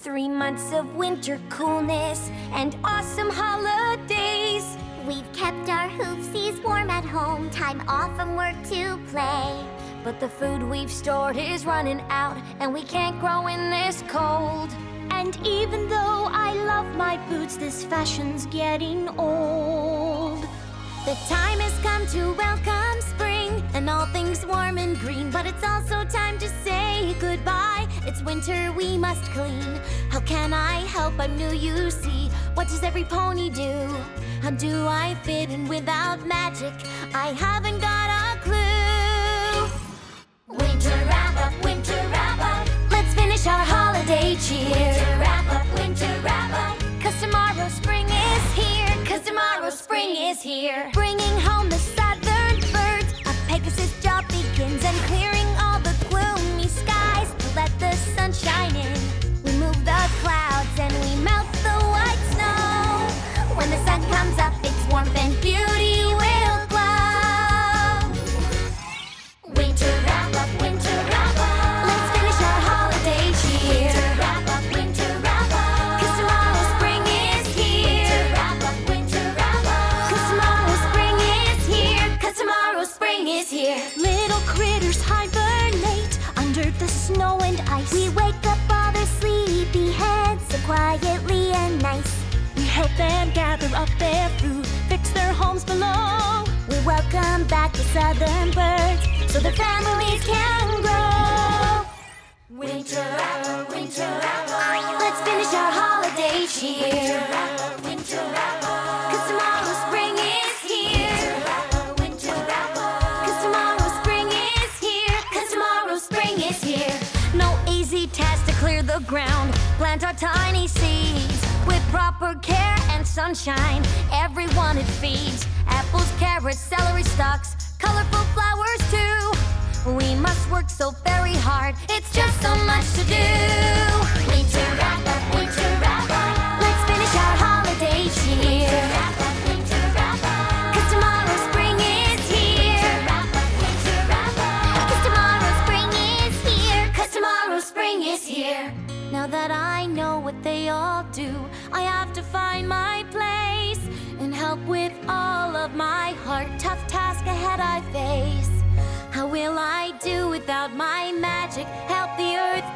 3 months of winter coolness and awesome holidays. We've kept our hoofsies warm at home, time off from work to play. But the food we've stored is running out, and we can't grow in this cold. And even though I love my boots, this fashion's getting old. The time has come to welcome spring and all things warm and green, but it's also time to say goodbye. It's winter, we must clean. How can I help? I'm new, you see. What does every pony do? How do I fit in without magic? I haven't got a clue. Winter wrap up, winter wrap up. Let's finish our holiday cheer. Winter wrap up, winter wrap up. 'Cause tomorrow spring is here. 'Cause tomorrow spring is here. Bringing home the southern birds. A Pegasus job begins, and clearing all the gloomy skies to let the sun shine in. We move the clouds and we melt the white snow. When the sun comes up, its warmth and beauty will glow. Winter wrap up, winter wrap up. Let's finish our holiday cheer. Winter wrap up, winter wrap up. 'Cause tomorrow spring is here. Winter wrap up, winter wrap up. 'Cause tomorrow spring is here. 'Cause tomorrow spring is here. Little critters hibernate under the snow and ice. We wake up all their sleepy heads so quietly and nice. We help them gather up their food, fix their homes below. We welcome back the southern birds so their families can grow. Winter wrap up, winter wrap up. Let's finish our holiday cheer. Winter wrap up, winter wrap up. 'Cause tomorrow spring is here. Winter wrap up, winter wrap up. 'Cause tomorrow spring is here. 'Cause tomorrow spring is here. No easy task to clear the ground. Plant our tiny seeds with proper care and sunshine. Everyone it feeds. Apples, carrots, celery stalks, colorful flowers too. We must work so very hard. It's just so much to do. Winter wrap up, winter wrap up. Let's finish our holiday cheer. Winter wrap up, winter wrap up. 'Cause tomorrow spring is here. Winter wrap up, winter wrap up. 'Cause tomorrow spring is here. 'Cause tomorrow spring is here. Now that I know what they all do, I have to find my place and help with all of my heart. Tough task ahead I face. How will I do without my magic? Help the earth